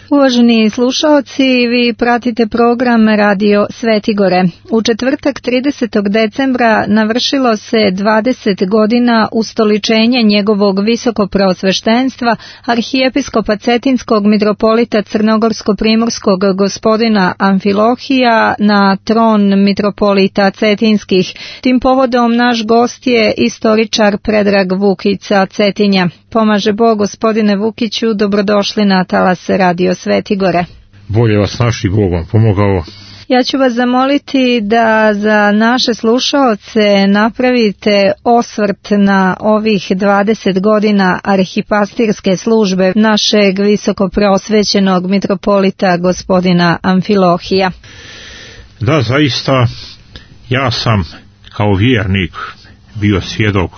Uvaženi slušaoci, vi pratite program Radio Svetigore. U četvrtak 30. decembra navršilo se 20 godina ustoličenja njegovog visokopreosveštenstva arhijepiskopa Cetinskog mitropolita Crnogorsko-primorskog gospodina Amfilohija na tron mitropolita Cetinskih. Tim povodom naš gost je istoričar Predrag Vukica Cetinja. Pomaže Bog, gospodine Vukiću, dobrodošli na talas Radio Svetigore. Bolje vas naši, Bog vam pomogao. Ja ću vas zamoliti da za naše slušaoce napravite osvrt na ovih 20 godina arhipastirske službe našeg visokopreosvećenog mitropolita gospodina Amfilohija. Da, zaista, ja sam kao vjernik bio svjedok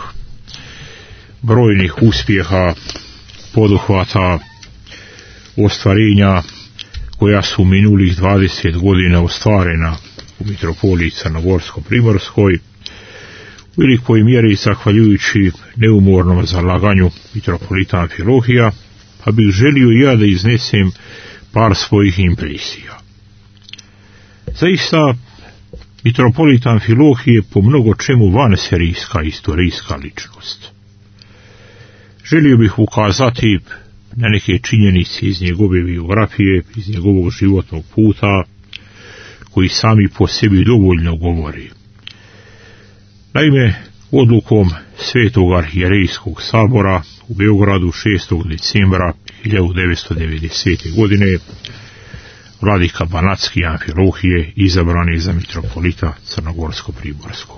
brojnih uspjeha, poduhvata, ostvarenja koja su minulih 20 godina ostvarena u mitropoliji Crnogorsko-primorskoj, u velikoj mjeri zahvaljujući neumornom zalaganju mitropolita Amfilohija, pa bih želio ja da iznesem par svojih impresija. Zaista, mitropolita Amfilohije je po mnogo čemu vanserijska istorijska ličnost. Želio bih ukazati na neke činjenice iz njegove biografije, iz njegovog životnog puta, koji sami po sebi dovoljno govori. Naime, odlukom Svetog arhijerejskog sabora u Beogradu 6. decembra 1990. godine vladika Banatski Amfilohije izabran je za mitropolita Crnogorsko-primorskog.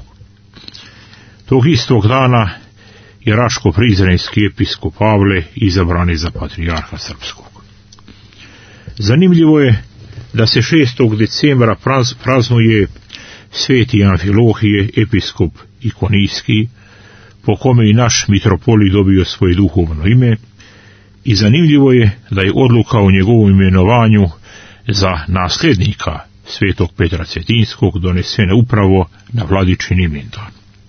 Tog istog dana je Raško-Prizrenski episkop Pavle izabran je za patrijarha srpskog. Zanimljivo je da se 6. decembra praznuje Sveti Amfilohije, episkop Ikonijski, po kome i naš mitropolit dobio svoje duhovno ime, i zanimljivo je da je odluka o njegovom imenovanju za nasljednika Svetog Petra Cetinskog donesena upravo na vladičin imendan.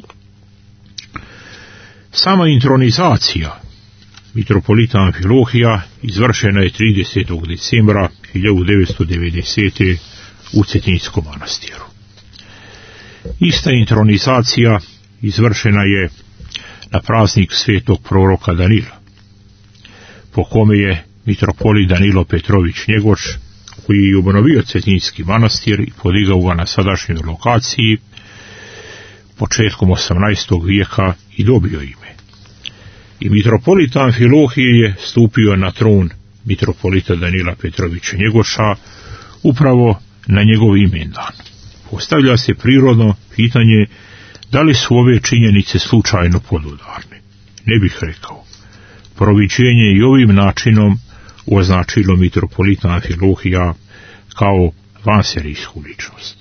Sama intronizacija mitropolita Amfilohija izvršena je 30. decembra 1990. u Cetinskom manastiru. Ista intronizacija izvršena je na praznik svetog proroka Danila, po kome je mitropolit Danilo Petrović Njegoš, koji je obnovio Cetinski manastir i podigao ga na sadašnjoj lokaciji, početkom 18. vijeka i dobio ime. I mitropolita Amfilohije je stupio na tron mitropolita Danila Petrovića Njegoša upravo na njegov imendan. Postavlja se prirodno pitanje da li su ove činjenice slučajno podudarne. Ne bih rekao. Proviđenje i ovim načinom označilo mitropolita Amfilohija kao vanserijsku ličnost.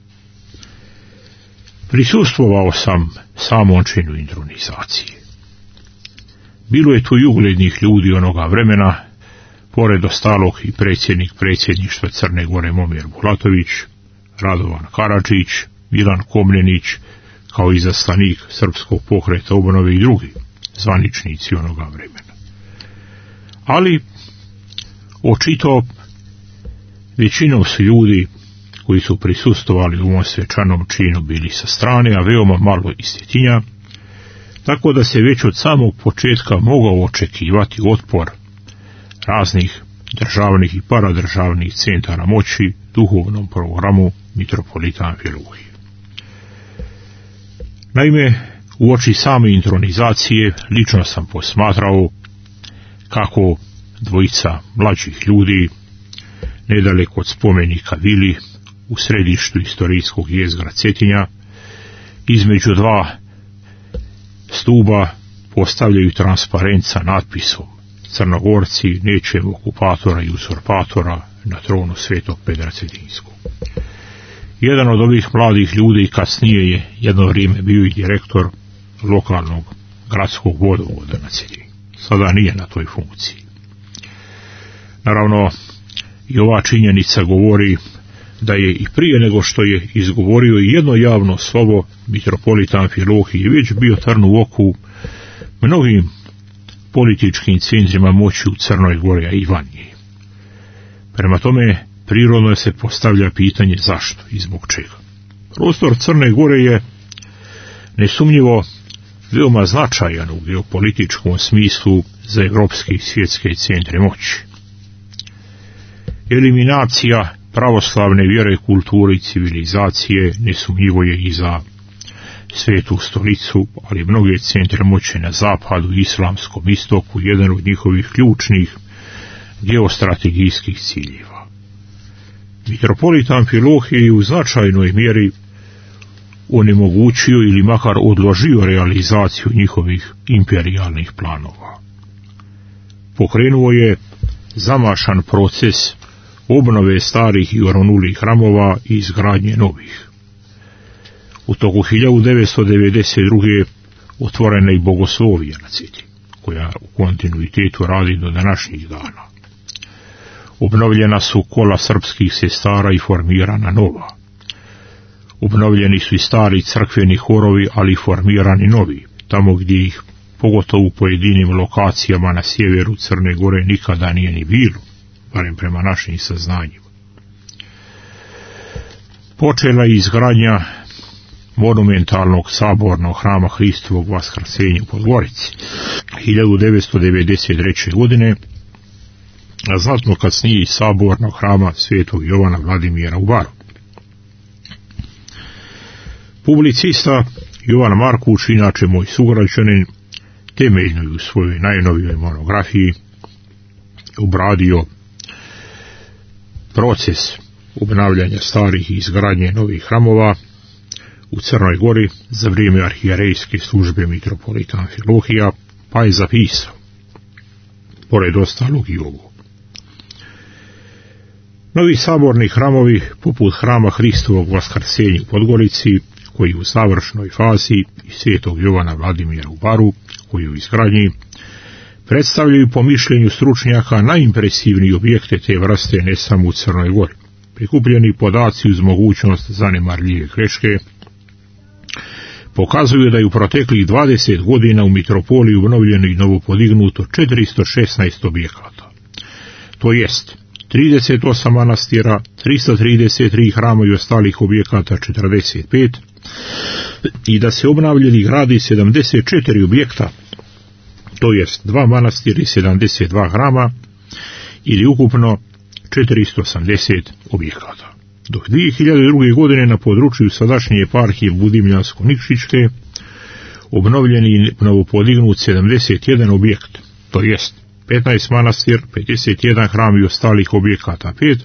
Prisustvovao sam samom činu intronizacije. Bilo je tu i uglednih ljudi onoga vremena, pored ostalog i predsjednik predsjedništva Crne Gore Momir Bulatović, Radovan Karadžić, Milan Komljenić, kao izaslanik Srpskog pokreta obnove i drugi zvaničnici onoga vremena. Ali, očito, većinom su ljudi koji su prisustvovali u ovom svečanom činu bili sa strane, a veoma malo iz Cetinja, tako da se već od samog početka mogao očekivati otpor raznih državnih i paradržavnih centara moći duhovnom programu mitropolita Amfilohije. Naime, uoči same intronizacije lično sam posmatrao kako dvojica mlađih ljudi nedaleko od spomenika Vili u središtu istorijskog jezgra Cetinja između dva stuba postavljaju transparent sa natpisom Crnogorci nećemo okupatora i uzurpatora na tronu Svetog Petra Cetinskog. Jedan od ovih mladih ljudi kasnije je jedno vrijeme bio i direktor lokalnog gradskog vodovoda na Cetinju. Sada nije na toj funkciji. Naravno, i ova činjenica govori da je i prije nego što je izgovorio jedno javno slovo mitropolita Amfilohije već bio trn u oku mnogim političkim centrima moći u Crnoj Gori, a i van nje. Prema tome, prirodno se postavlja pitanje zašto i zbog čega. Prostor Crne Gore je nesumnjivo veoma značajan u geopolitičkom smislu za evropske i svjetske centre moći. Eliminacija pravoslavne vjere, kulture i civilizacije nesumnjivo je i za Svetu stolicu, ali mnoge centre moći na zapadu i islamskom istoku jedan od njihovih ključnih geostrategijskih ciljeva. Mitropolit Amfilohije je u značajnoj mjeri onemogućio ili makar odložio realizaciju njihovih imperijalnih planova. Pokrenuo je zamašan proces obnove starih i oronulih hramova i izgradnje novih. U toku 1992. otvorena i bogoslovija na Ceti, koja u kontinuitetu radi do današnjih dana. Obnovljena su kola srpskih sestara i formirana nova. Obnovljeni su i stari crkveni horovi, ali i formirani novi, tamo gdje ih, pogotovo u pojedinim lokacijama na sjeveru Crne Gore, nikada nije ni bilo, barem prema našim saznanjima. Počela je izgradnja monumentalnog sabornog hrama Hristovog Vaskrsenja u Podgorici 1993. godine, a znatno kasnije i sabornog hrama Svetog Jovana Vladimira u Baru. Publicista Jovan Markuš, inače moj sugrađanin, temeljno je u svojoj najnovijoj monografiji obradio proces obnavljanja starih i izgradnje novih hramova u Crnoj Gori za vrijeme arhijerejske službe mitropolita Amfilohija, pa je zapisao, pored ostalog i ovo: novi saborni hramovi, poput hrama Hristovog Vaskrsenja u Podgorici, koji je u završnoj fazi, i Svetog Jovana Vladimira u Baru, koji je u izgradnji, predstavljaju po mišljenju stručnjaka najimpresivniji objekte te vrste ne samo u Crnoj Gori. Prikupljeni podaci uz mogućnost zanemarljive greške pokazuju da je u proteklih 20 godina u mitropoliji obnovljeno i novopodignuto 416 objekata. To jest 38 manastira, 333 hrama i ostalih objekata 45, i da se obnavljali gradi 74 objekta, to jest 2 manastira i 72 hrama, ili ukupno 480 objekata. Dok 2002. godine na području sadašnje eparhije Budimljansko-Nikšićke obnovljeni i novopodignut 71 objekt, to jest 15 manastir, 51 hram i ostalih objekata 5,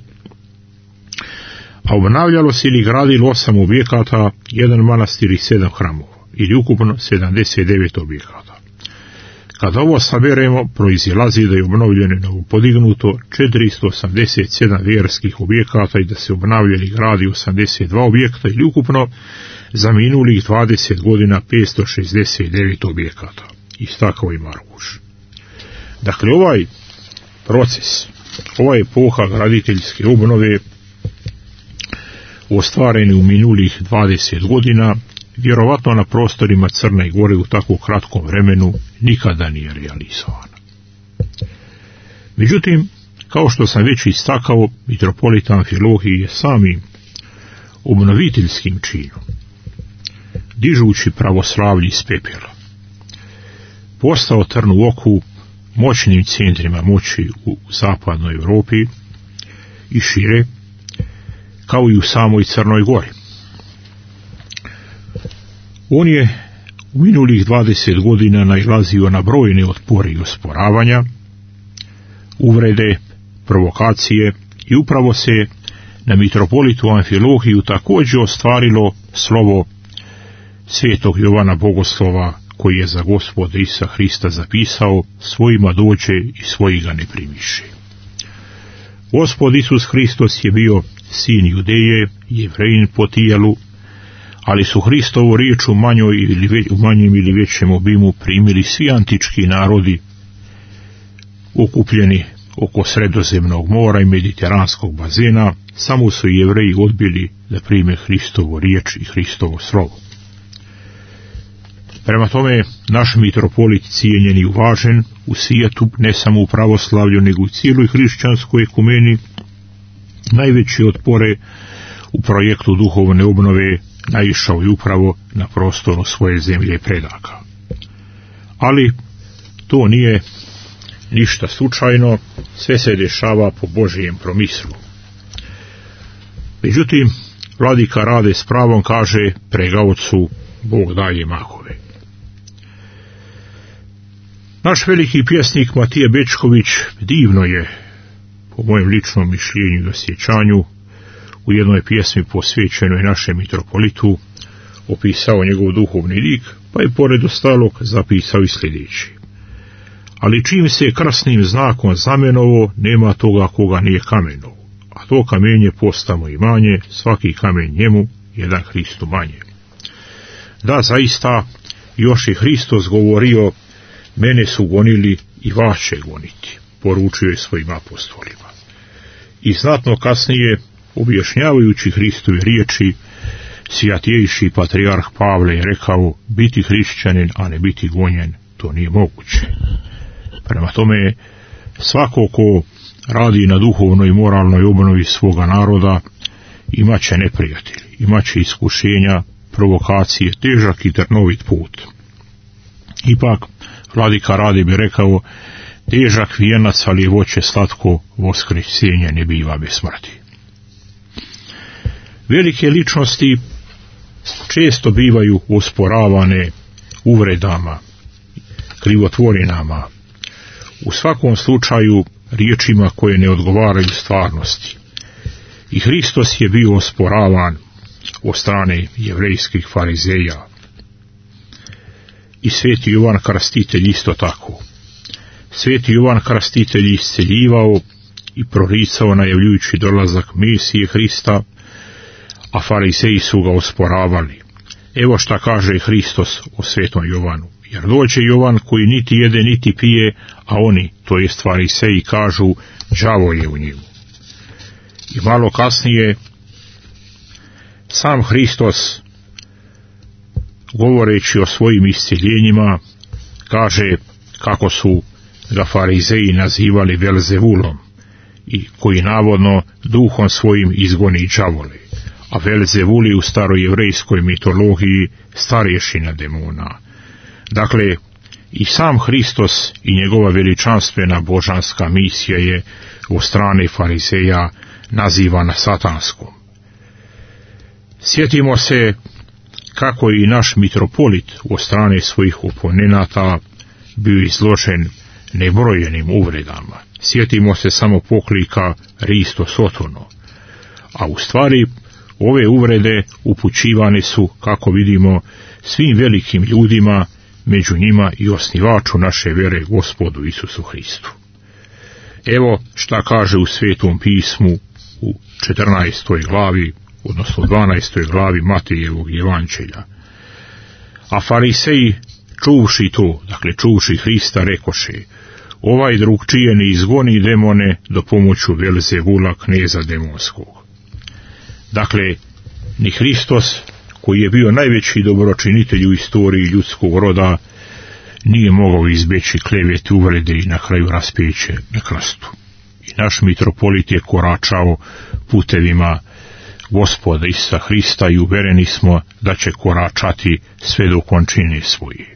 a obnavljalo se ili gradilo 8 objekata, 1 manastir i 7 hramova, ili ukupno 79 objekata. Kada ovo saberemo, proizilazi da je obnovljeno i novopodignuto 487 vjerskih objekata i da se obnavljali i gradi 82 objekta, ili ukupno za minulih 20 godina 569 objekata, istakao je Markuš. Dakle, ovaj proces, ova epoha graditeljske obnove ostvarene u minulih 20 godina, vjerovatno na prostorima Crne Gore u tako kratkom vremenu nikada nije realizovana. Međutim, kao što sam već istakao, mitropolit Amfilohije je samim obnoviteljskim činom, dižući pravoslavlje iz pepela, postao trn u oku moćnim centrima moći u zapadnoj Europi i šire, kao i u samoj Crnoj Gori. On je u minulih 20 godina nailazio na brojne otpore i osporavanja, uvrede, provokacije, i upravo se na mitropolitu Amfilohiju također ostvarilo slovo Svetog Jovana Bogoslova, koji je za Gospoda Isusa Hrista zapisao: svojima dođe i svoji ga ne primiše. Gospod Isus Hristos je bio sin Judeje, Jevrejin po tijelu, ali su Hristovu riječ u manjem ili većem obimu primili svi antički narodi okupljeni oko Sredozemnog mora i Mediteranskog bazena. Samo su Jevreji odbili da prime Hristovu riječ i Hristovo slovo. Prema tome, naš mitropolit cijenjen i uvažen u svijetu, ne samo u pravoslavlju, nego u cijeloj hrišćanskoj ekumeni, Najveći otpore u projektu duhovne obnove naišao je upravo na prostoru svoje zemlje predaka. Ali to nije ništa slučajno, sve se dešava po Božijem promislu. Međutim, vladika Rade s pravom kaže pregaocu Bog daje mahove. Naš veliki pjesnik Matija Bečković divno je, po mojem ličnom mišljenju i osjećanju, u jednoj pjesmi posvećenoj našem mitropolitu opisao njegov duhovni lik, pa je pored ostalog zapisao i sljedeći: ali čim se krasnim znakom zamenovo, nema toga koga nije kamenovo, a to kamenje postamo i manje, svaki kamen njemu, jedan Hristu manje. Da, zaista, još je Hristos govorio, mene su gonili i vas će goniti, poručio je svojim apostolima. I znatno kasnije, objašnjavajući Hristove riječi, svjatejši patrijarh Pavle je rekao, biti hrišćanin, a ne biti gonjen, to nije moguće. Prema tome, svako ko radi na duhovnoj i moralnoj obnovi svoga naroda, imaće neprijatelji, imaće iskušenja, provokacije, težak i trnovit put. Ipak, vladika Rade bi rekao, težak vijenac, ali je voće slatko, voskresenje ne biva bez smrti. Velike ličnosti često bivaju osporavane uvredama, krivotvorinama, u svakom slučaju riječima koje ne odgovaraju stvarnosti. I Hristos je bio osporavan od strane jevrejskih farizeja. I sveti Jovan Krstitelj isto tako. Sveti Jovan Krstitelj isceljivao i proricao najavljujući dolazak Mesije Hrista, a farizeji su ga osporavali. Evo šta kaže Hristos o svetom Jovanu. Jer dođe Jovan koji niti jede niti pije, a oni, to jest fariseji, kažu đavo je u njemu. I malo kasnije sam Hristos, govoreći o svojim isceljenjima, kaže kako su ga farizeji nazivali Velzevulom, i koji navodno duhom svojim izgoni đavole, a Velzevul je u starojevrejskoj mitologiji starješina demona. Dakle, i sam Hristos i njegova veličanstvena božanska misija je od strane farizeja nazivana satanskom. Sjetimo se kako je i naš mitropolit od strane svojih oponenata bio izložen nebrojenim uvredama. Sjetimo se samo poklika Risto Sotono, a u stvari ove uvrede upućivane su, kako vidimo, svim velikim ljudima, među njima i osnivaču naše vjere, Gospodu Isusu Hristu. Evo šta kaže u Svetom pismu u 14. glavi, odnosno 12. glavi Matejevog evanđelja. A fariseji, čuvši to, dakle čuvši Hrista, rekoše, ovaj drugčije ne izgoni demone do pomoću Velzevula, kneza demonskog. Dakle, ni Hristos, koji je bio najveći dobročinitelj u istoriji ljudskog roda, nije mogao izbjeći klevete, uvrede i na kraju raspeće na krstu. I naš mitropolit je koračao putevima Gospoda Isusa Hrista i uvereni smo da će koračati sve do končine svoje.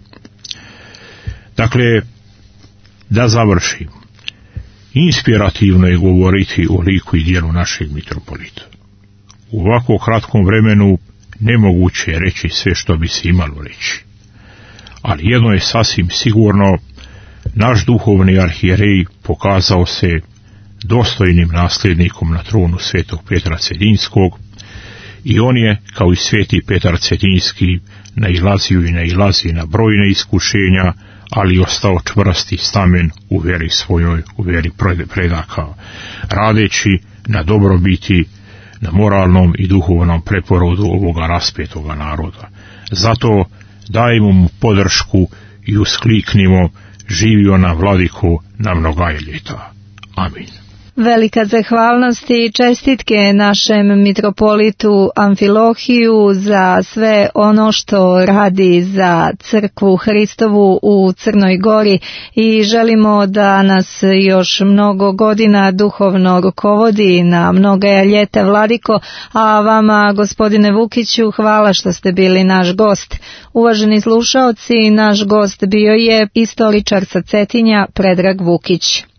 Dakle, da završim, inspirativno je govoriti o liku i djelu našeg mitropolita. U ovako kratkom vremenu nemoguće je reći sve što bi se imalo reći. Ali jedno je sasvim sigurno, naš duhovni arhijerej pokazao se dostojnim nasljednikom na tronu svetog Petra Cetinskog i on je, kao i sveti Petar Cetinski, nailazio i nailazi na brojne iskušenja, ali ostao čvrsti stamen u vjeri svojoj, u vjeri predaka, radeći na dobrobiti, na moralnom i duhovnom preporodu ovoga raspetoga naroda. Zato dajmo mu podršku i uskliknimo, živio nam vladiko na mnogaje ljeta. Amin. Velika zahvalnost i čestitke našem mitropolitu Amfilohiju za sve ono što radi za crkvu Hristovu u Crnoj Gori i želimo da nas još mnogo godina duhovno rukovodi na mnoga ljeta, Vladiko, a vama, gospodine Vukiću, hvala što ste bili naš gost. Uvaženi slušaoci, naš gost bio je istoričar sa Cetinja Predrag Vukić.